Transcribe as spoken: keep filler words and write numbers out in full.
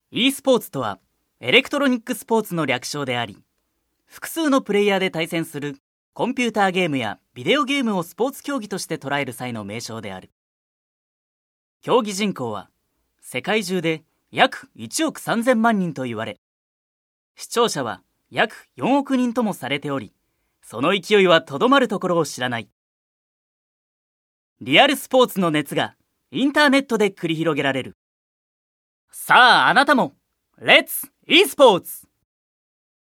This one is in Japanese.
e スポーツとはエレクトロニックスポーツの略称であり、複数のプレイヤーで対戦するコンピューターゲームやビデオゲームをスポーツ競技として捉える際の名称である。競技人口は世界中で約いちおくさんぜんまんにんと言われ、視聴者は約よんおくにんともされており、その勢いはとどまるところを知らない。リアルスポーツの熱がインターネットで繰り広げられる。さあ、あなたもレッツ e スポーツ